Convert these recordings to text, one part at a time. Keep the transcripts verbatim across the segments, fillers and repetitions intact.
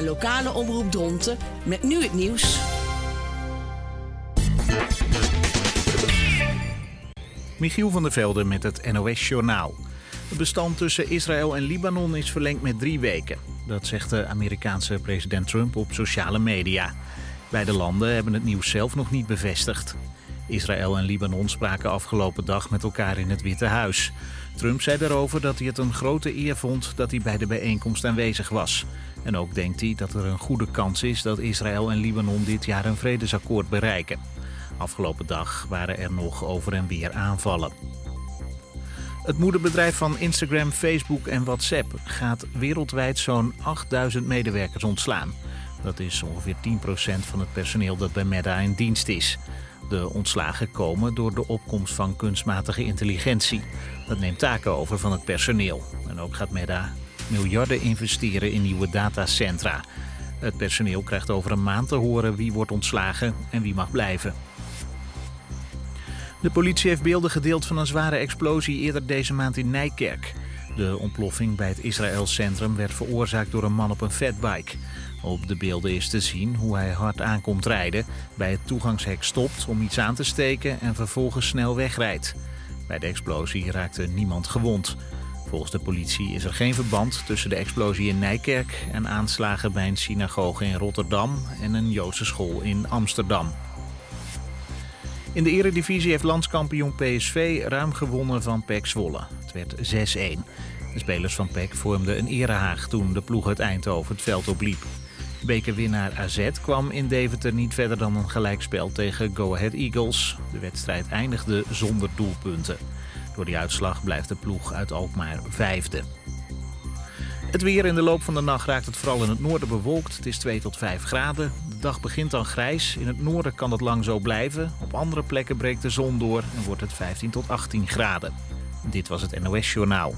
naar lokale omroep Dronten met nu het nieuws. Michiel van der Velde met het N O S-journaal. Het bestand tussen Israël en Libanon is verlengd met drie weken. Dat zegt de Amerikaanse president Trump op sociale media. Beide landen hebben het nieuws zelf nog niet bevestigd. Israël en Libanon spraken afgelopen dag met elkaar in het Witte Huis. Trump zei daarover dat hij het een grote eer vond dat hij bij de bijeenkomst aanwezig was. En ook denkt hij dat er een goede kans is dat Israël en Libanon dit jaar een vredesakkoord bereiken. Afgelopen dag waren er nog over en weer aanvallen. Het moederbedrijf van Instagram, Facebook en WhatsApp gaat wereldwijd zo'n achtduizend medewerkers ontslaan. Dat is ongeveer tien procent van het personeel dat bij Meta in dienst is. De ontslagen komen door de opkomst van kunstmatige intelligentie. Dat neemt taken over van het personeel. En ook gaat Meta miljarden investeren in nieuwe datacentra. Het personeel krijgt over een maand te horen wie wordt ontslagen en wie mag blijven. De politie heeft beelden gedeeld van een zware explosie eerder deze maand in Nijkerk. De ontploffing bij het Israël-centrum werd veroorzaakt door een man op een fatbike. Op de beelden is te zien hoe hij hard aankomt rijden, bij het toegangshek stopt om iets aan te steken en vervolgens snel wegrijdt. Bij de explosie raakte niemand gewond. Volgens de politie is er geen verband tussen de explosie in Nijkerk en aanslagen bij een synagoge in Rotterdam en een Joodse school in Amsterdam. In de eredivisie heeft landskampioen P S V ruim gewonnen van P E C Zwolle. Het werd zes-een. De spelers van P E C vormden een erehaag toen de ploeg uit Eindhoven het veld opliep. Bekerwinnaar A Z kwam in Deventer niet verder dan een gelijkspel tegen Go Ahead Eagles. De wedstrijd eindigde zonder doelpunten. Door die uitslag blijft de ploeg uit Alkmaar vijfde. Het weer: in de loop van de nacht raakt het vooral in het noorden bewolkt. Het is twee tot vijf graden. De dag begint dan grijs. In het noorden kan het lang zo blijven. Op andere plekken breekt de zon door en wordt het vijftien tot achttien graden. Dit was het N O S-journaal.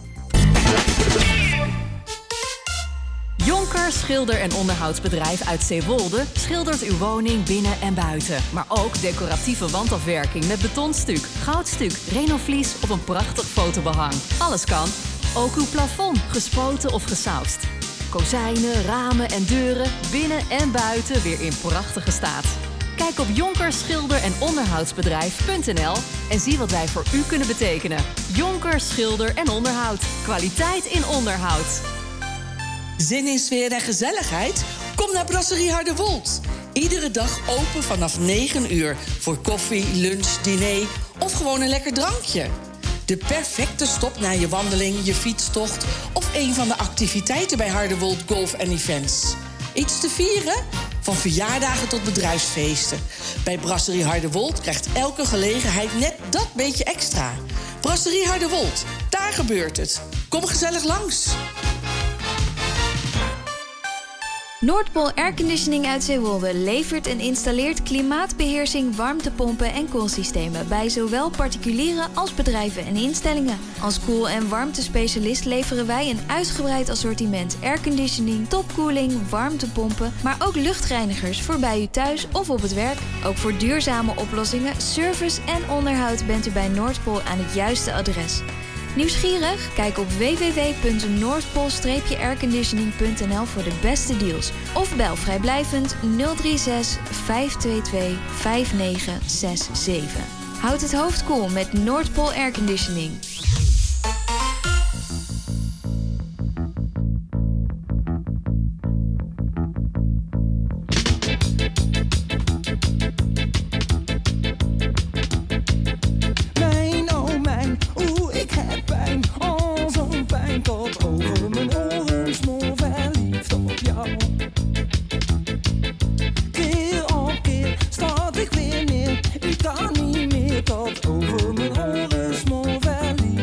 Jonker Schilder- en Onderhoudsbedrijf uit Zeewolde schildert uw woning binnen en buiten. Maar ook decoratieve wandafwerking met betonstuk, goudstuk, renovlies of een prachtig fotobehang. Alles kan. Ook uw plafond, gespoten of gesausd. Kozijnen, ramen en deuren, binnen en buiten weer in prachtige staat. Kijk op jonker schilder en onderhoudsbedrijf punt n l en zie wat wij voor u kunnen betekenen. Jonker Schilder en Onderhoud. Kwaliteit in onderhoud. Zin in sfeer en gezelligheid? Kom naar Brasserie Harderwold. Iedere dag open vanaf negen uur voor koffie, lunch, diner of gewoon een lekker drankje. De perfecte stop na je wandeling, je fietstocht of een van de activiteiten bij Harderwold Golf en Events. Iets te vieren? Van verjaardagen tot bedrijfsfeesten. Bij Brasserie Harderwold krijgt elke gelegenheid net dat beetje extra. Brasserie Harderwold, daar gebeurt het. Kom gezellig langs. Noordpool Airconditioning uit Zeewolde levert en installeert klimaatbeheersing, warmtepompen en koelsystemen bij zowel particulieren als bedrijven en instellingen. Als koel- en warmtespecialist leveren wij een uitgebreid assortiment airconditioning, topkoeling, warmtepompen, maar ook luchtreinigers voor bij u thuis of op het werk. Ook voor duurzame oplossingen, service en onderhoud bent u bij Noordpool aan het juiste adres. Nieuwsgierig? Kijk op w w w punt noordpool airconditioning punt n l voor de beste deals. Of bel vrijblijvend nul drie zes vijf twee twee vijf negen zes zeven. Houd het hoofd koel met Noordpool Airconditioning. Keer op keer start ik weer neer. Ik kan niet meer tot over mijn oren smoor verliefd.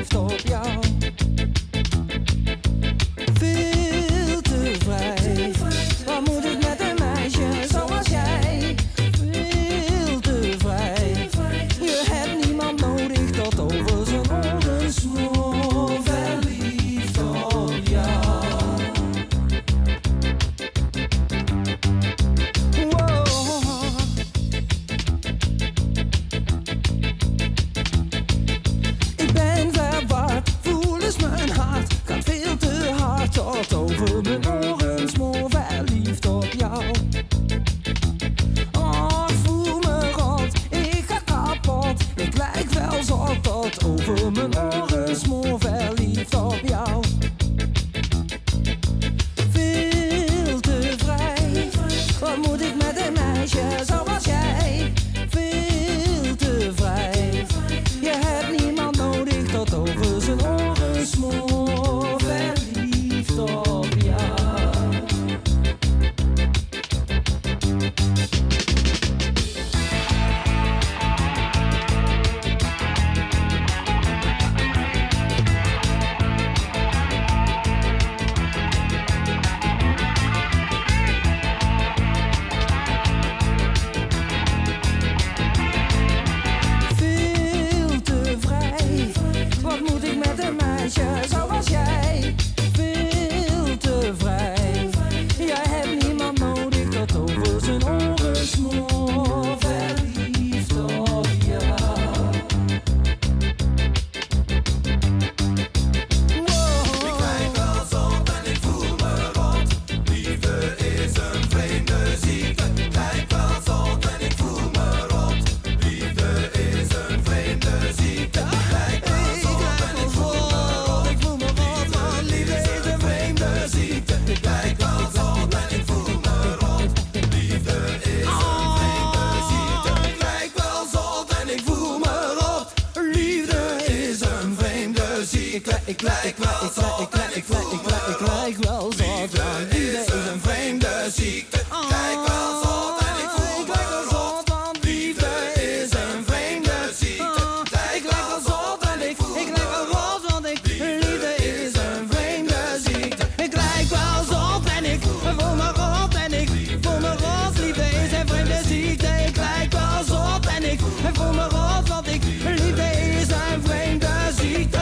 ik, lijk, ik, lijk, ik, lijk, ik, lijk, ik, lijk, ik, lijk, ik lijk wel zot, want liefde is een vreemde ziekte. Ik lijk wel zot en ik voel me rot, want liefde is een vreemde ziekte. Ik lijk wel zot en ik, ik lijk wel rot, want ik, liefde is een vreemde ziekte. Ik lijk wel zot en ik voel me rot en ik voel me rot, liefde is een vreemde ziekte. Ik lijk wel zot en ik voel me rot, want ik, liefde is een vreemde ziekte.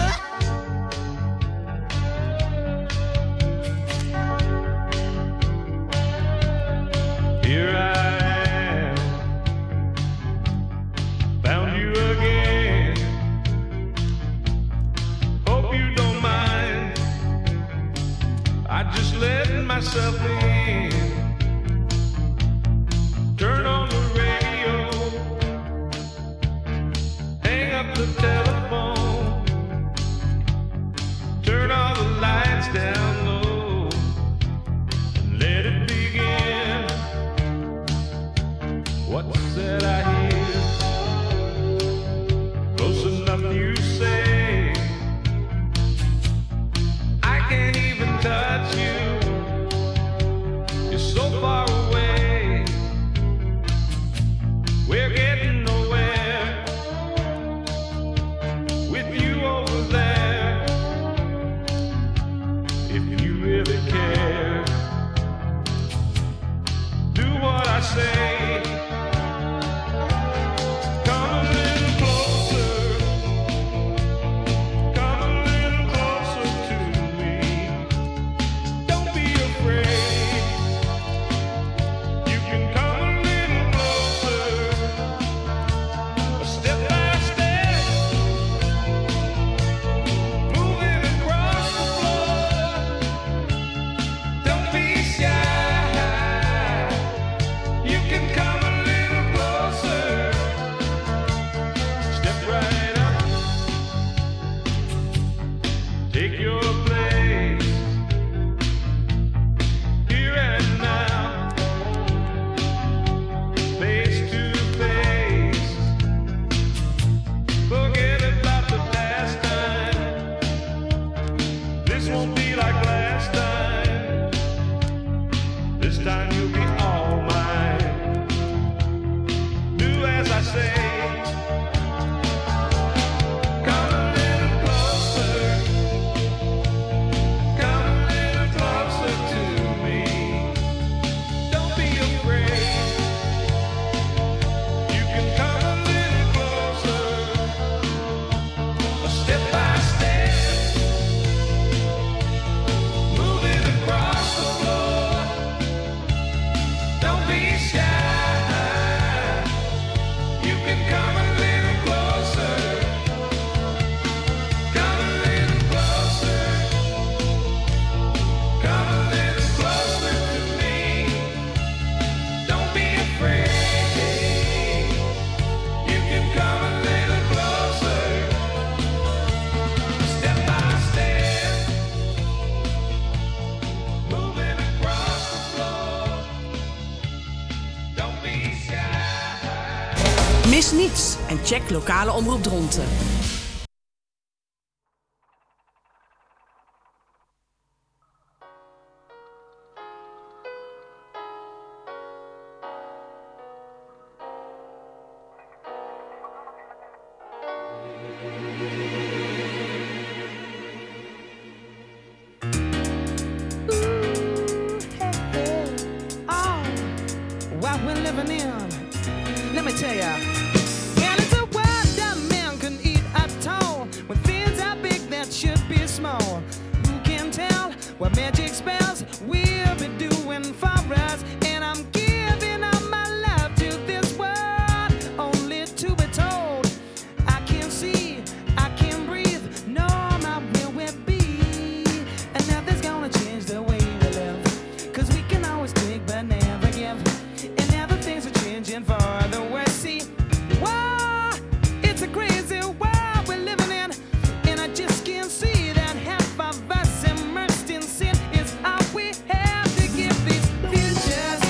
Here I am, found you again. Hope you don't mind, I just let myself in. Turn on the radio, hang up the telephone, turn all the lights down low, and let it begin. What's that I hear? Close enough you say, I can't even touch you, you're so far away. We're getting nowhere with you over there. If you really care, do what I say. Come a little closer, come a little closer to me. Don't be afraid, you can come a little closer, step by step, moving across the floor. Don't be shy, you can come a little closer, step right up, take your place, here and now, face to face. Forget about the past time, this won't be like last time. This time you'll be all mine, do as I say. Come a little closer, come a little closer to me. Don't be afraid, you can come a little closer, step by step, moving across the floor. Don't be shy, you can come a little closer, come a little closer, come a little closer to me. Don't be afraid, you can come a little closer, step by step, moving across the floor. Don't be shy. Mis niets en check lokale omroep Dronten. Oh, what we're living in. Let me tell ya. Well, it's a world that man can eat at all. When things are big that should be small. Who can tell what magic spells we'll be doing for us? And I'm giving up my love to this world, only to be told I can't see, I can't breathe, no, my will will be. And nothing's gonna change the way we live, 'cause we can always take but never give. And now the things are changing for the worse. See, whoa, it's a crazy world we're living in, and I just can't see that half of us immersed in sin is all we have to give these futures.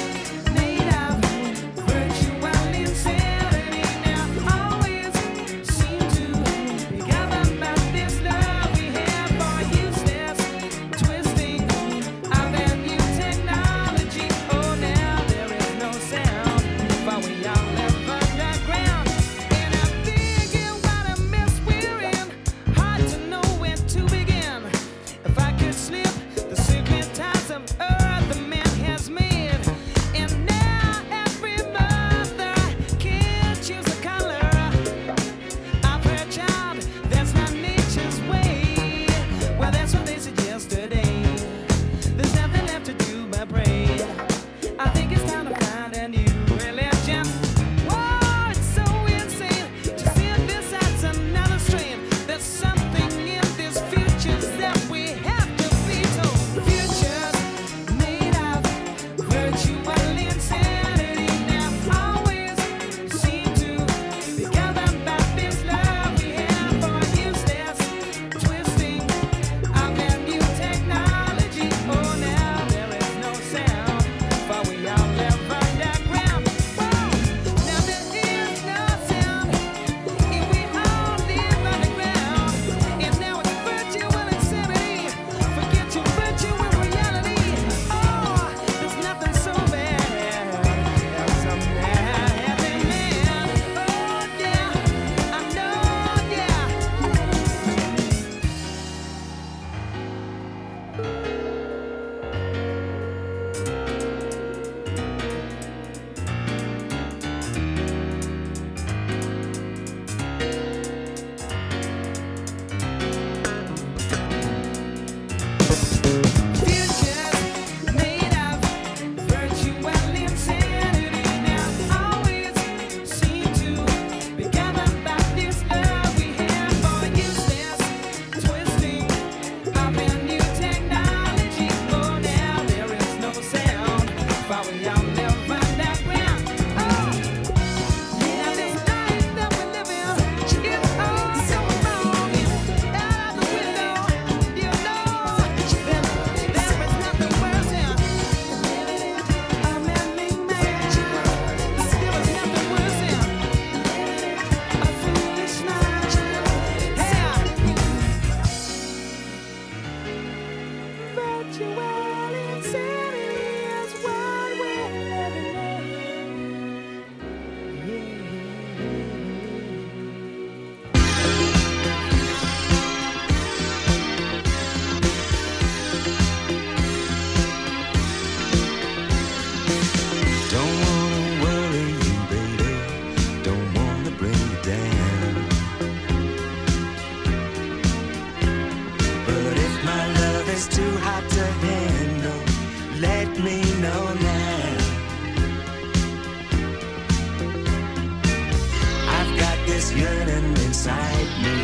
is yearning inside me,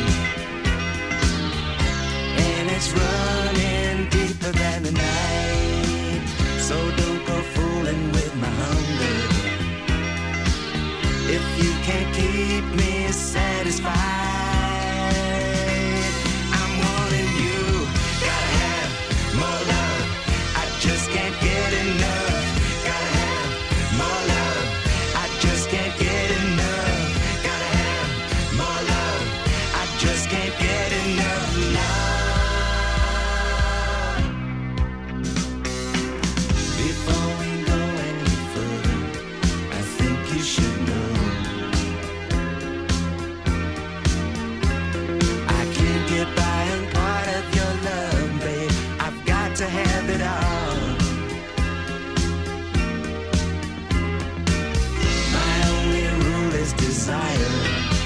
and it's running deeper than the night. So don't go fooling with my hunger if you can't keep me satisfied. I'm wanting you, gotta have more love. I just can't get enough. Gotta have more love. I just can't get enough. Gotta have more love. I just can't get enough love. Before we go any further, I think you should know I can't get by on part of your love, babe. I've got to have it all. My only rule is desire,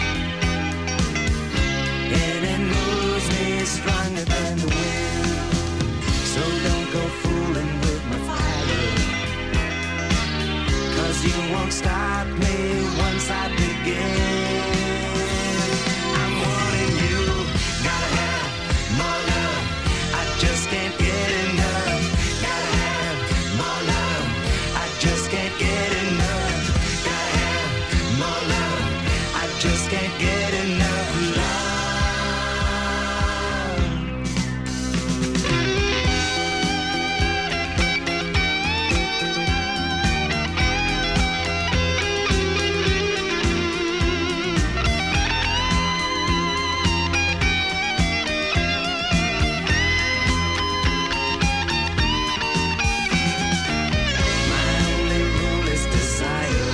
and it moves me stronger than the wind. So don't go fooling with my fire, 'cause you won't stop me once I begin. I'm wanting you, gotta have more love. I just can't get enough. Gotta have more love. I just can't get enough. Gotta have more love. I just can't get enough love. My only rule is desire,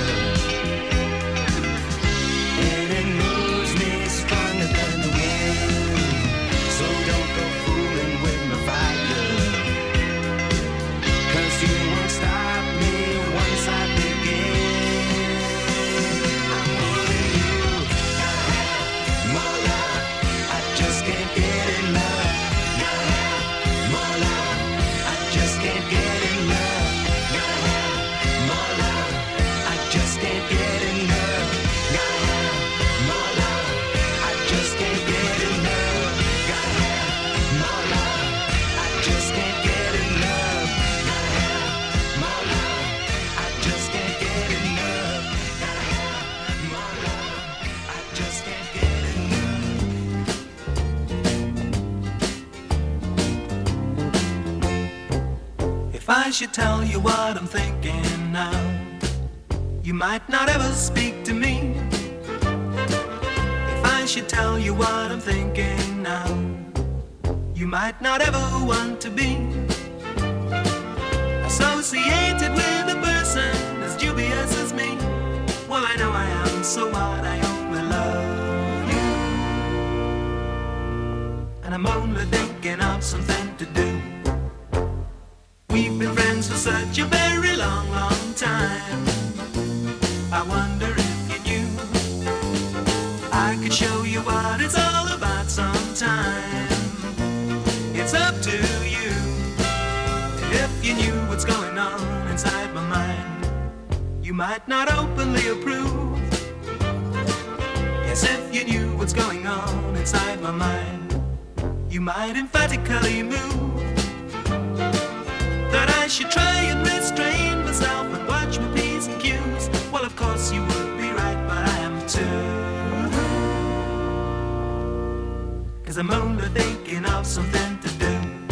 and it moves me stronger than the wind. So don't go fooling with my fire, 'cause you won't stop me once I begin. I'm wanting you, gotta have more love. I just can't get enough. Gotta have more love. I just can't get enough. Gotta have more love. I just can't get enough. Gotta have more love. I just can't get enough. Gotta have more love. I just can't get enough. Gotta have more love. I just can't get enough. Gotta have more love. I just can't get enough. If I should tell you what I'm thinking now, you might not ever speak to me. If I should tell you what I'm thinking now, you might not ever want to be associated with a person as dubious as me. Well, I know I am, so what? I only love you, and I'm only thinking of something to do. We've been friends for such a very long, long time. I wonder if you knew I could show you what it's all about sometime. It's up to you. If you knew what's going on inside my mind, you might not openly approve. Yes, if you knew what's going on inside my mind, you might emphatically move that I should try and restrain myself and watch my P's and Q's. Well, of course you would be right, but I am too. 'Cause I'm only thinking of something to do.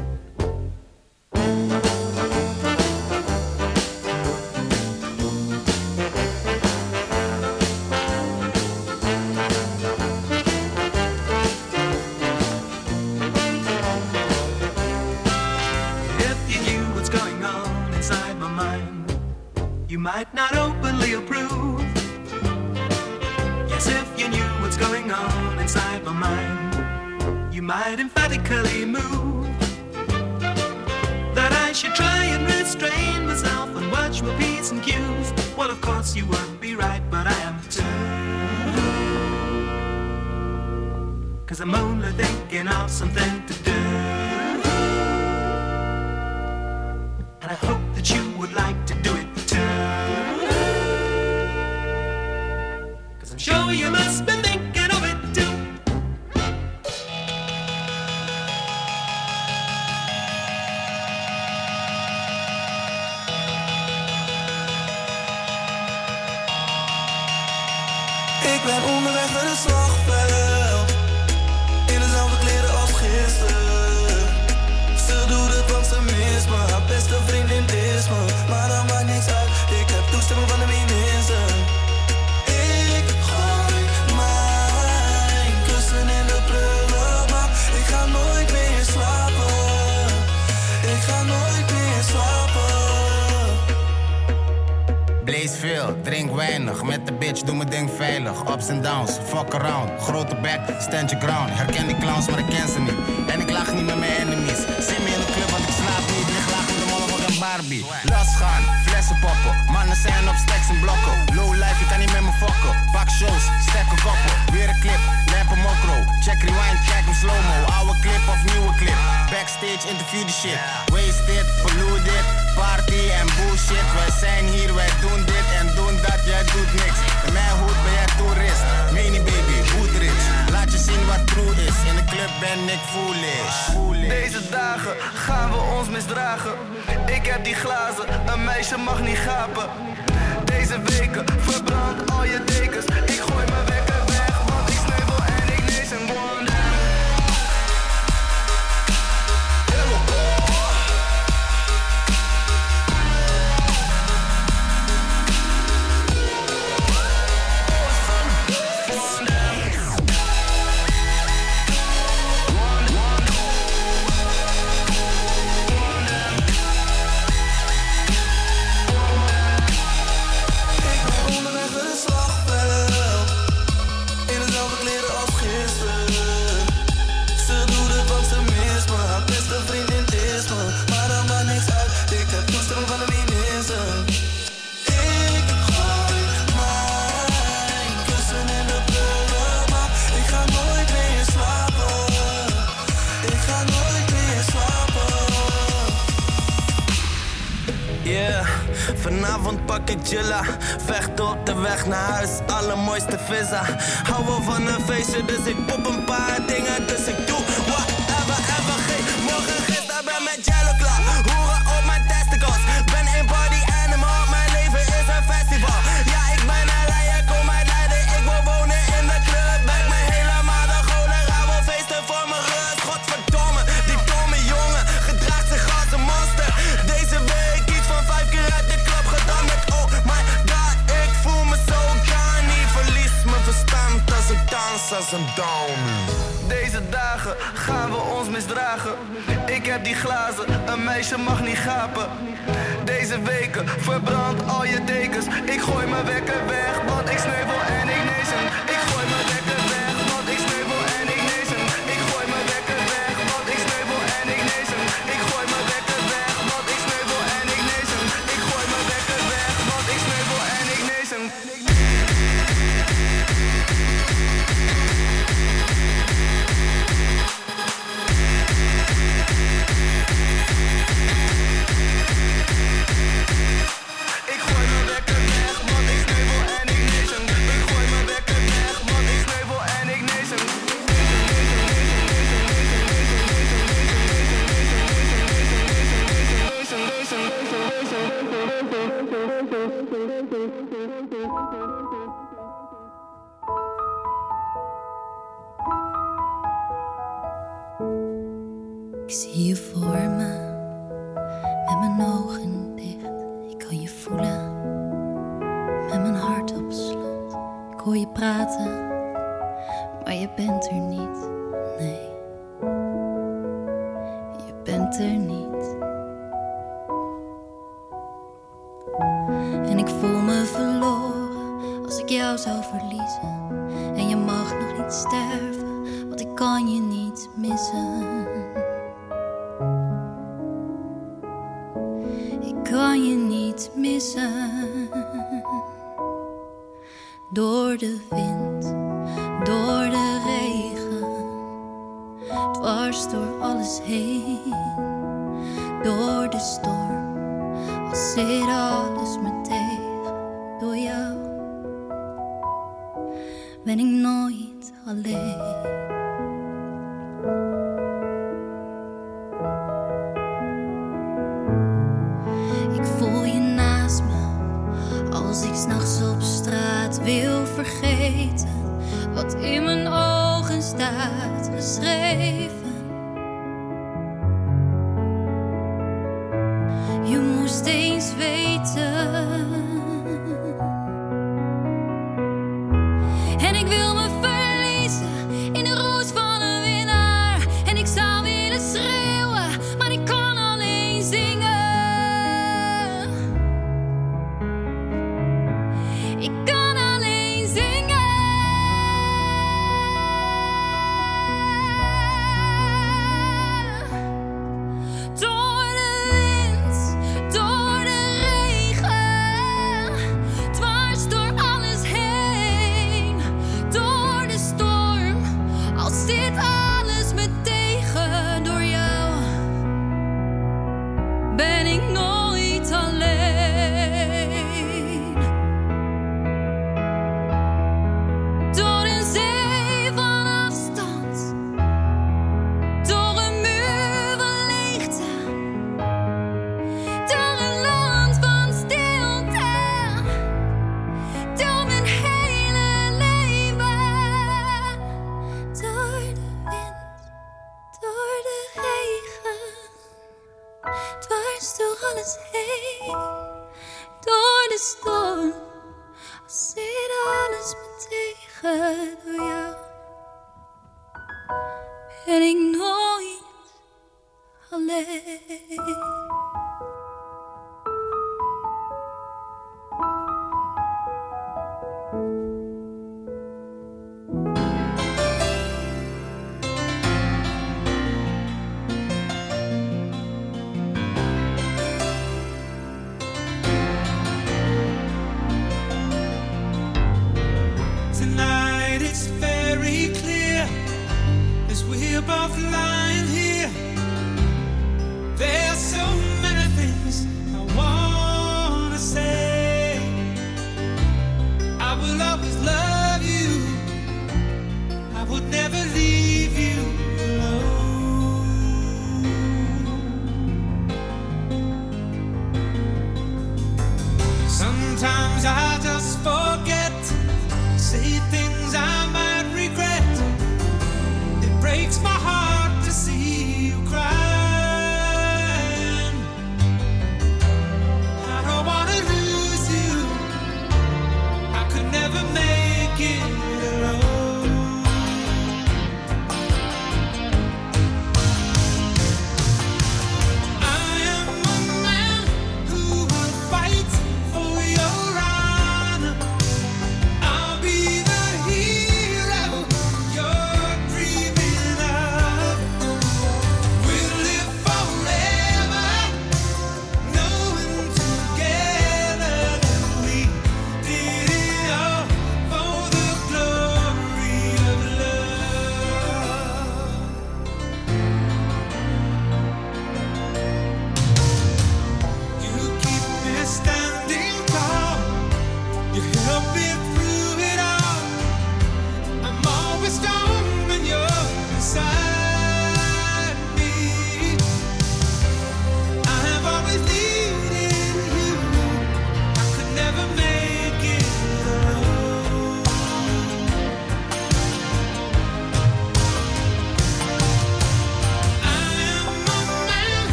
If you knew what's going on inside my mind, you might not openly approve. Yes, if you knew what's going on inside my mind, you might emphatically move that I should try and restrain myself and watch my P's and Q's. Well, of course you would be right, but I am too. 'Cause I'm only thinking of something to do. And I hope that you would like to do it too. 'Cause I'm sure you must be thinking ben onderweg naar het slagveld. In dezelfde kleren als gisteren. Ze doet het want ze mist me. Haar beste vriendin is me. Maar dat maakt niks uit. Ik heb toestemming van de minister. Ik gooi mijn kussen in de prullenbak. Ik ga nooit meer slapen. Ik ga nooit meer slapen. Blaze veel, drink weinig. Met de bitch, doe mijn ding veilig. Ups en downs, fuck around. Grote back, stand your ground. Herken die clowns, maar ik ken ze niet. En ik lach niet met mijn enemies. Zie me in de club, want ik slaap niet. Lig laag met de motherfucking Barbie. Las gaan, flessen poppen. Mannen zijn op stacks en blokken. Low life, je kan niet met me fokken. Pak shows, stekken koppen. Weer een clip, lijp een mokro. Check rewind, check hem slow-mo. Oude clip of nieuwe clip. Backstage, interview the shit. Wasted, polluted. Party en bullshit. Wij zijn hier, wij doen dit en doen dat. Jij doet niks. In mijn hoed ben jij toerist. Mini baby, hood rich. Laat je zien wat true is. In de club ben ik foolish. Deze dagen gaan we ons misdragen. Ik heb die glazen, een meisje mag niet gapen. Deze weken verbrand al je dekens. Ik gooi mijn wekker weg, want ik sneuvel en ik lees een wonder. Vanavond pak ik chilla, vecht op de weg naar huis, allermooiste visa. Hou wel van een feestje, dus ik pop een paar dingen, dus ik doe whatever, ever, geen morgen, gisteren ben met jello klaar. Hoeren op mijn testicles, ben een party animal, mijn leven is een festival. Ja, ik ben een leier, kom uit Leiden, ik wil wonen in de club. Ben me helemaal de golen, ga wel feesten voor mijn rust. Godverdomme, die domme jongen, gedraagt zich als een monster. Deze week iets van vijf keer uit de club gedaan met oh my god, ik voel me zo Johnny. Verlies mijn verstand als ik dans als een downy. Deze dagen gaan we ons misdragen. Ik heb die glazen, een meisje mag niet gapen. Deze weken verbrand al je dekens. Ik gooi mijn wekker weg, want ik sneuvel en ik nees hem. Ik gooi mijn wekker weg, want ik sneuvel en ik nees hem. Ik gooi mijn wekker weg, want ik sneuvel en ik nees hem. Ik gooi mijn wekker weg, want ik sneuvel en ik nees hem. Ik gooi mijn wekker weg, want ik sneuvel en ik nees hem. Ik gooi mijn wekker weg, want ik sneuvel en ik nees hem. Ik gooi mijn wekker weg, want ik sneuvel en ik nees hem. Ik zie je voor me, met mijn ogen dicht. Ik kan je voelen, met mijn hart op slot. Ik hoor je praten, maar je bent er niet. Nee, je bent er niet. En ik voel me verloren als ik jou zou verliezen. En je mag nog niet sterven, want ik kan je niet missen. Ik kan je niet missen. Door de wind, door de regen, dwars door alles heen. Door de storm, al zit alles me tegen. Door jou ben ik nooit alleen. Ik voel je naast me, al Als ik 's nachts op straat wil vergeten wat in mijn ogen staat geschreven. Je moest eens weten. En ik wil me verliezen in de roos van een winnaar. En ik zou willen schreeuwen, maar ik kan alleen zingen. Ik kan alleen zingen. Door de wind, door de regen, dwars door alles heen, door de storm. Als dit alles me tegen, door jou ben ik nooit alleen. Door een zee van afstand, door een muur van leegte, door een land van stilte, door mijn hele leven. Door de wind, door de regen, dwars door alles heen, door de storm. Als zit alles me tegen, door jou ben ik nooit alleen. Tonight it's very clear as we're both lying here. There's so many things I wanna say. I will always love you. I would never leave you alone. Sometimes I just forget, say things I might regret. It breaks my heart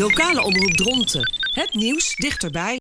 Lokale omroep Dronten. Het nieuws dichterbij.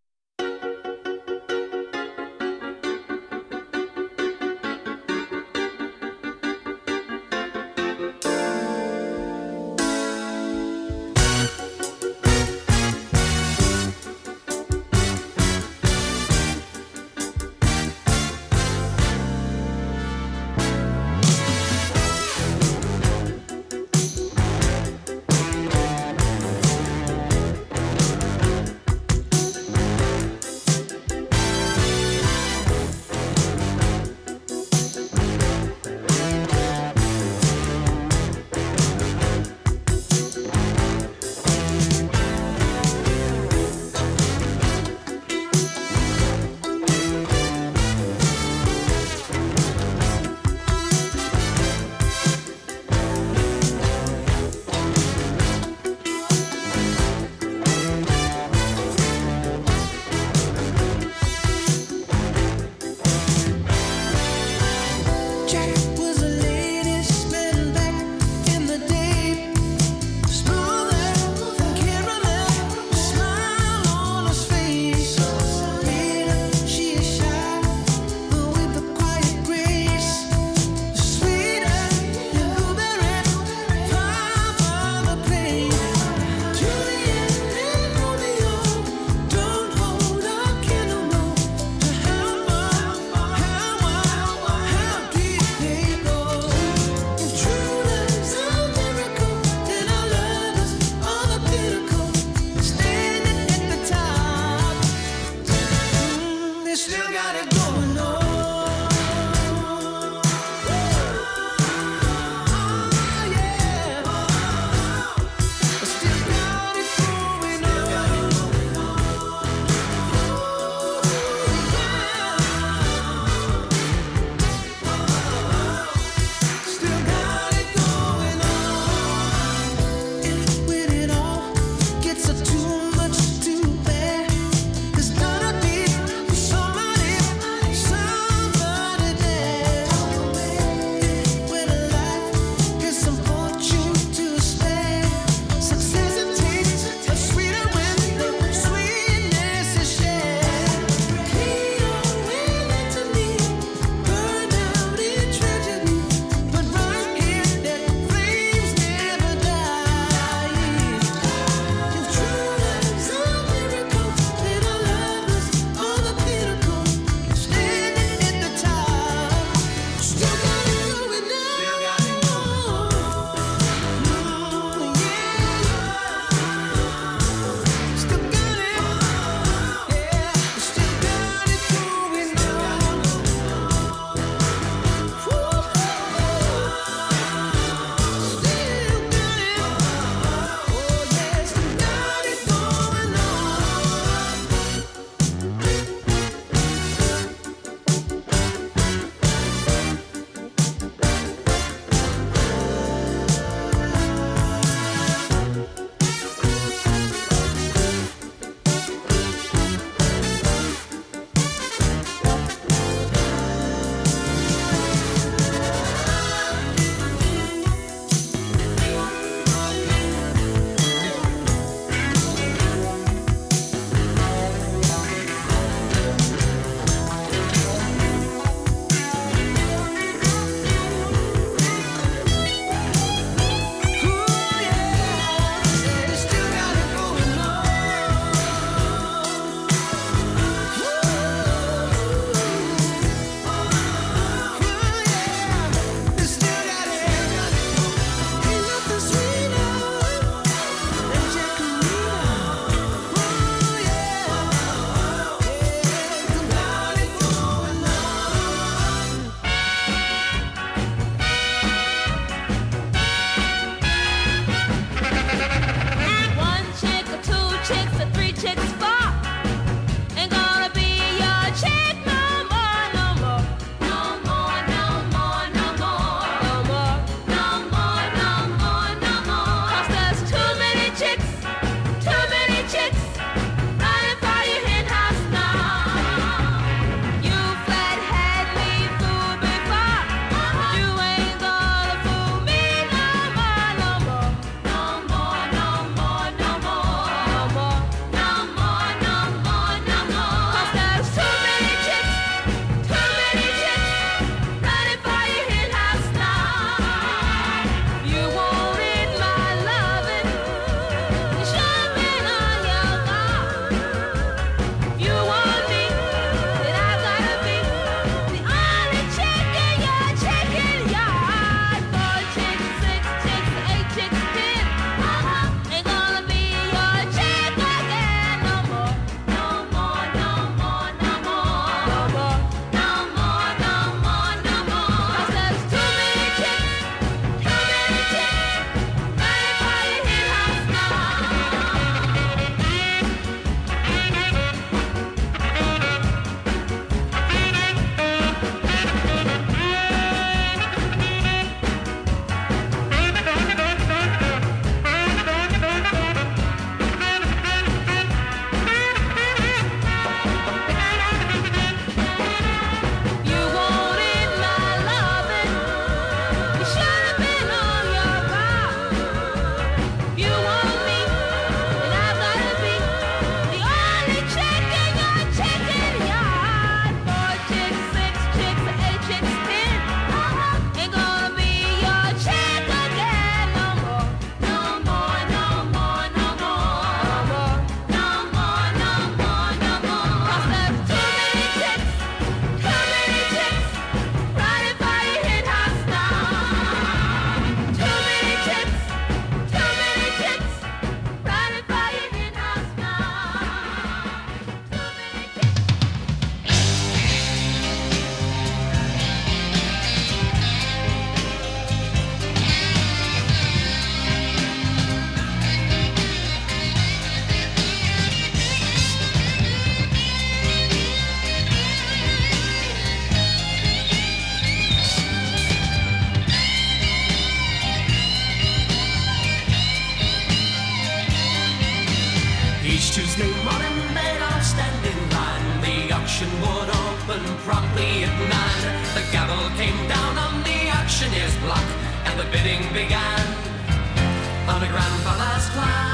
Each Tuesday morning they'd all stand in line. The auction would open promptly at nine. The gavel came down on the auctioneer's block, and the bidding began on a grandfather's clock.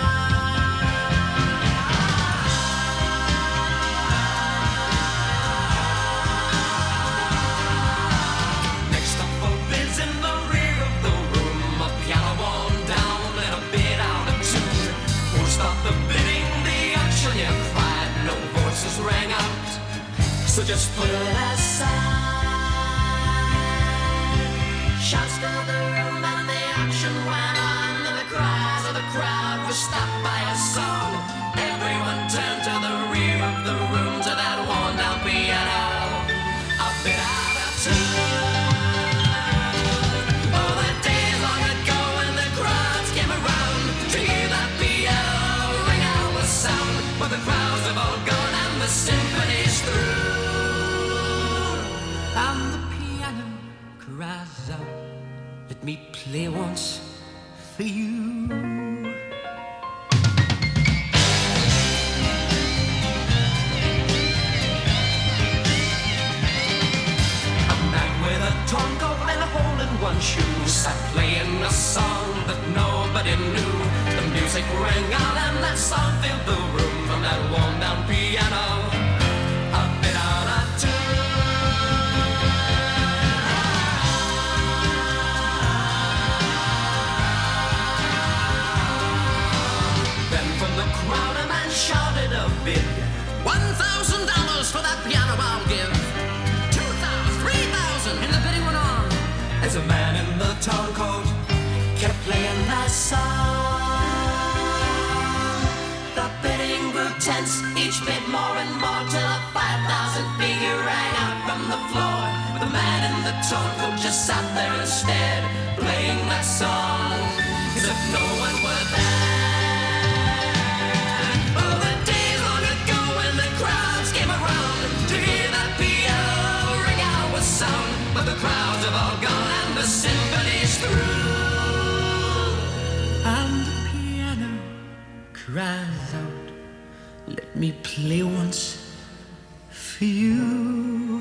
Rang out, so just put it aside. Shouts filled the room and the action went on, and the cries of the crowd were stopped by a song. Everyone turned to the rear of the room, to that worn down piano, a bit out of tune. Oh, the days long ago when the crowds came around to hear that piano ring out with sound, but the crowds have all gone. The symphony's through, and the piano cries out, let me play once for you. A man with a torn coat and a hole in one shoe sat playing a song that nobody knew. The music rang out and that song filled the room. From that worn down piano, a bit out of tune. Then from the crowd a man shouted a bid. One thousand dollars for that piano I'll give. Two thousand, three thousand, and the bidding went on as a man in the torn coat kept playing that song. Tense, each bit more and more, till a five thousand figure rang out from the floor. The man in the torn coat just sat there instead, playing that song as if no one were there. Oh, the days long ago when the crowds came around to hear that piano ring out with sound, but the crowds have all gone and the symphony's through, and the piano cries out, let me play once for you.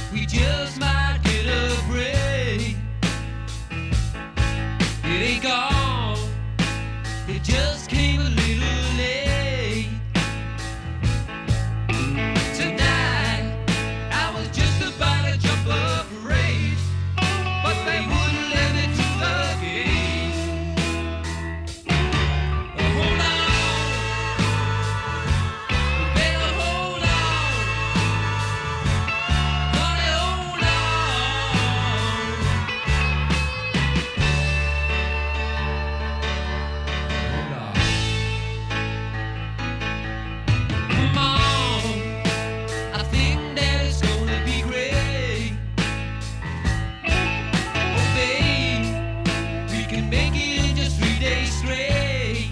we just might get a break. It ain't gone, it just came a little late. Tonight, I was just about to jump a parade, but they wouldn't let me to the gate. Hold on, better hold on, honey, hold on. Come on, I think that it's gonna be great. Oh babe, we can make it in just three days straight.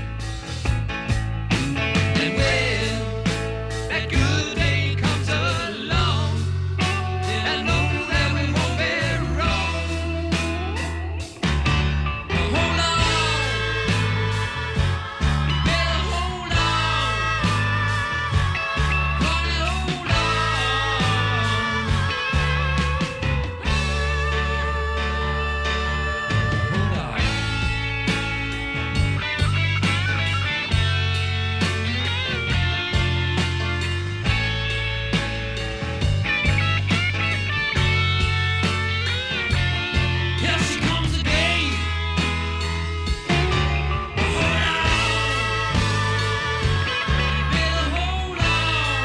And when that good day comes along, then I know that we won't be wrong. Hold on, better hold on, honey, hold on. Here she comes again. Hold on, better hold on,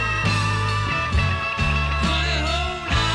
honey, hold on.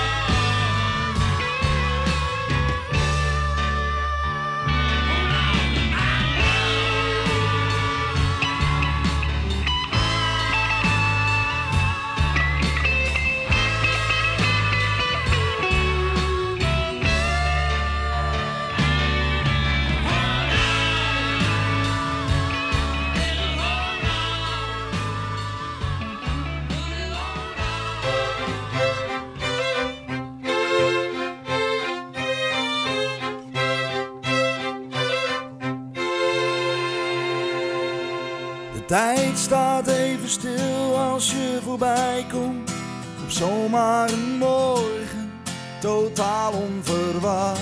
De tijd staat even stil als je voorbij komt. Op zomaar een morgen, totaal onverwacht.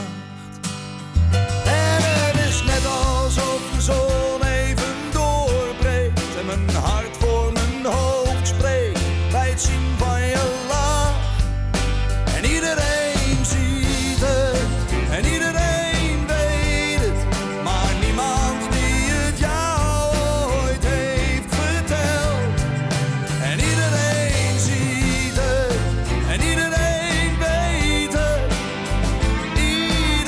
En het is net alsof de zon even doorbreekt en mijn hart voor mijn hoofd spreekt bij het zien van je lach. En iedereen ziet het en iedereen weet het, maar niemand die het jou ooit heeft verteld. En iedereen ziet het en iedereen weet het,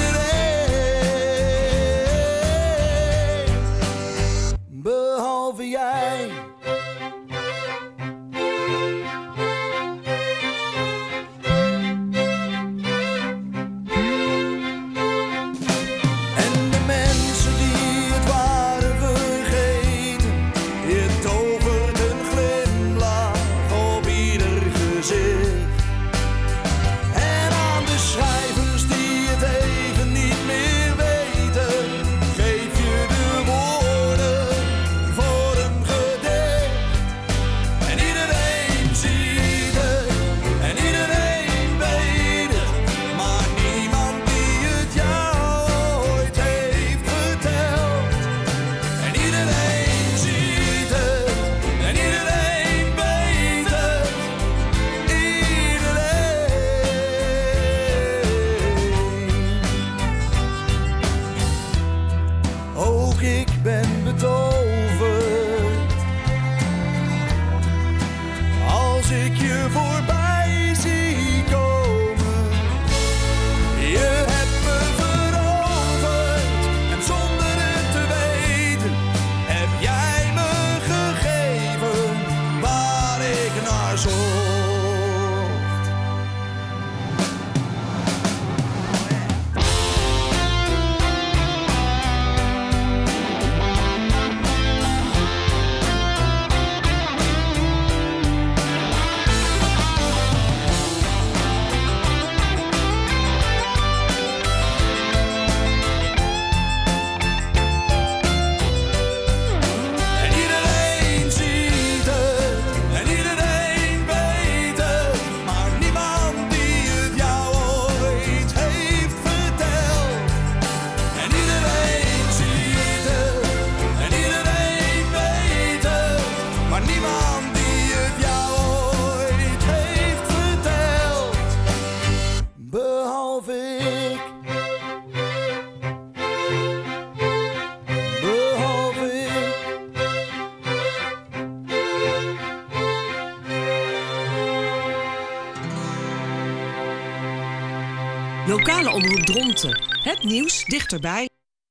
Lokale omroep Dronten. Het nieuws dichterbij.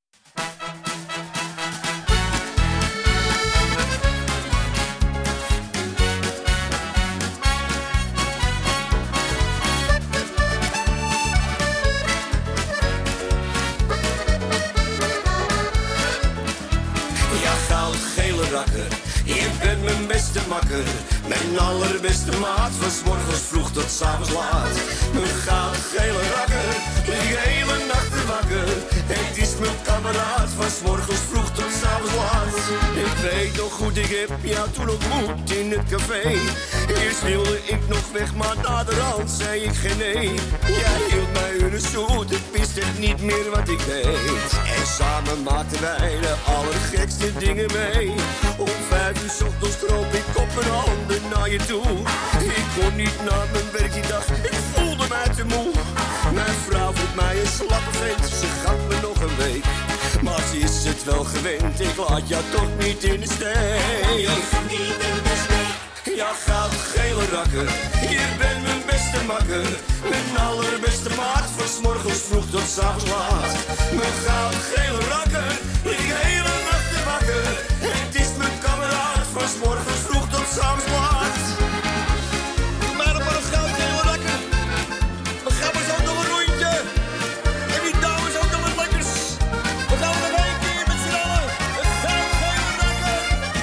Ja, goudgele rakker, je bent mijn beste makker. Mijn allerbeste maat, van 's morgens vroeg tot 's avonds laat. Mijn goudgele rakker, lig je hele nacht te wakker. Het is mijn kameraad, van 's morgens vroeg tot 's avonds laat. Ik weet nog goed, ik heb jou toen ontmoet in het café. Eerst wilde ik nog weg, maar naderhand zei ik geen nee. Jij hield mij in een stoet, ik wist echt niet meer wat ik deed. En samen maakten wij de allergekste dingen mee. Om vijf uur 's ochtends kroop ik op mijn handen naar je toe. Ik kon niet naar mijn werk die dag, ik voelde mij te moe. Mijn vrouw vond mij een slappe vent, ze gaf me nog een week. Maar ze is het wel gewend, ik laat jou toch niet in de steek. Ja, goudgele rakker, je bent mijn beste makker. Mijn allerbeste maat, van 's morgens vroeg tot 's avonds laat. Mijn goudgele rakker, lig de hele nacht te wakker. Het is mijn kameraad, van 's morgens vroeg tot 's avonds laat. Doe mij nog maar een goudgele rakker. We gaan maar zo nog een rondje. En die dames ook nog wat lekkers. We gaan nog één keer met z'n allen. Een goudgele rakker.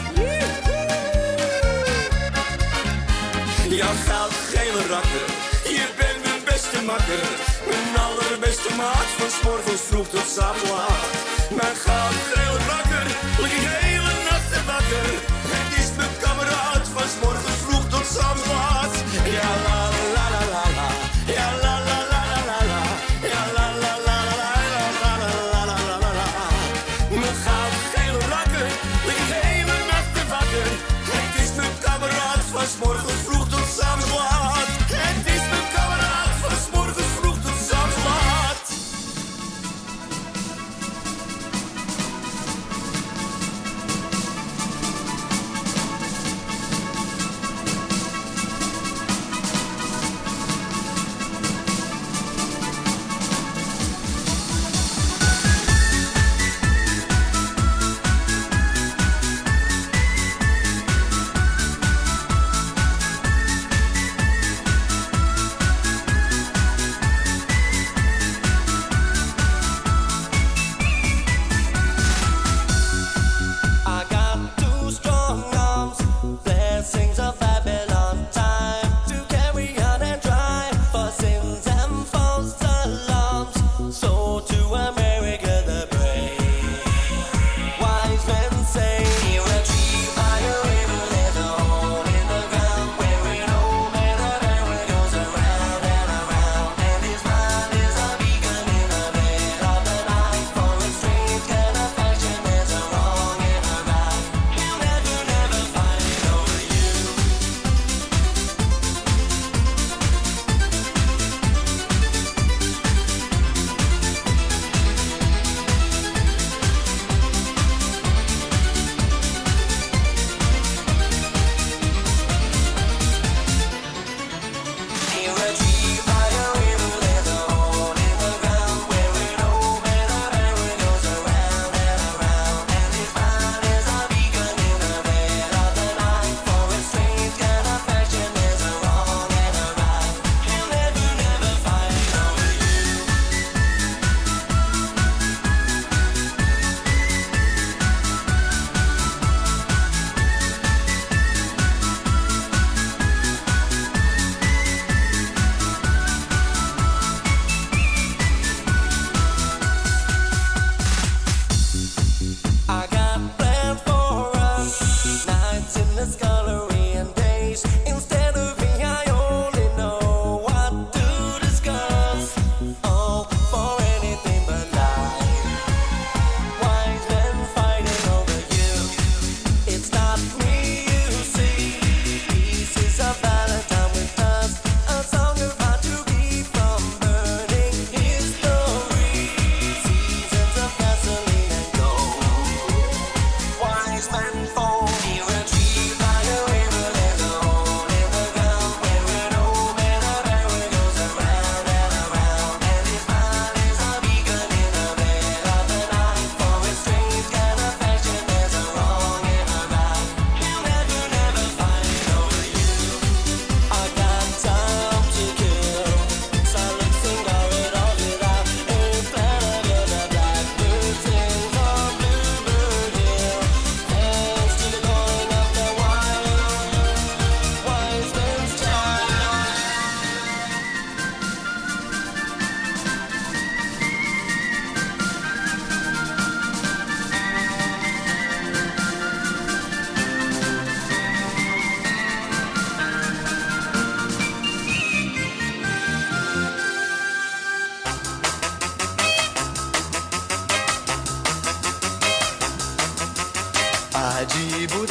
Ja, goudgele rakker, je bent mijn beste makker. Mijn allerbeste maat, van 's morgens vroeg tot 's avonds laat. Mijn goudgele rakker, lig ik de hele nacht te wakker. Het is mijn kameraad, van 's morgens vroeg tot 's avonds laat. Ja, la la la la la, ja la la la la la la, ja la la la la la la la la la la la la. Mijn goudgele rakker, lig ik de hele nacht te wakker. Het is mijn kameraad, van 's morgens vroeg tot 's avonds laat. Het is mijn kameraad, van 's morgens vroeg tot 's avonds laat.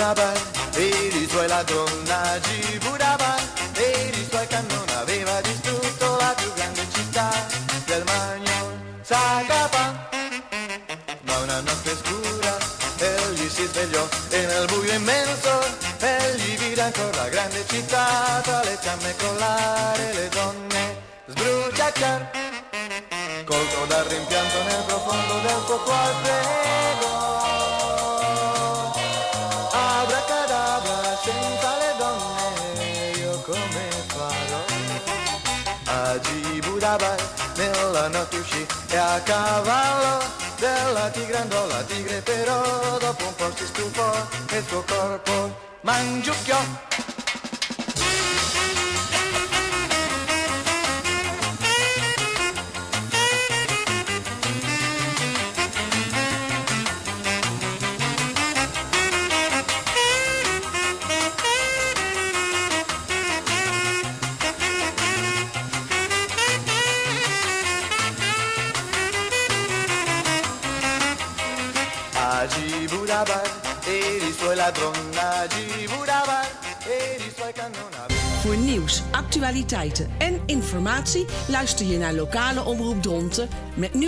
Budabar, ed i suoi ladronaggi. Budabar, ed i suoi cannoni aveva distrutto la più grande città del Magno, Sagapan. Ma una notte scura egli si svegliò e nel buio immenso egli vide ancora la grande città, tra le fiamme crollare, le donne sbruciacchiar. Colto dal rimpianto nel profondo del suo cuore pregò: abracadabra, senza le donne io come farò? Agi Budabar nella notte uscì e a cavallo della tigre andò. La tigre però dopo un po' si stufò e il suo corpo mangiucchiò. Agi Budabar ed i suoi ladronaggi. Budabar ed i suoi cannonaggi. Voor nieuws, actualiteiten en informatie luister je naar lokale omroep Dronten met nu.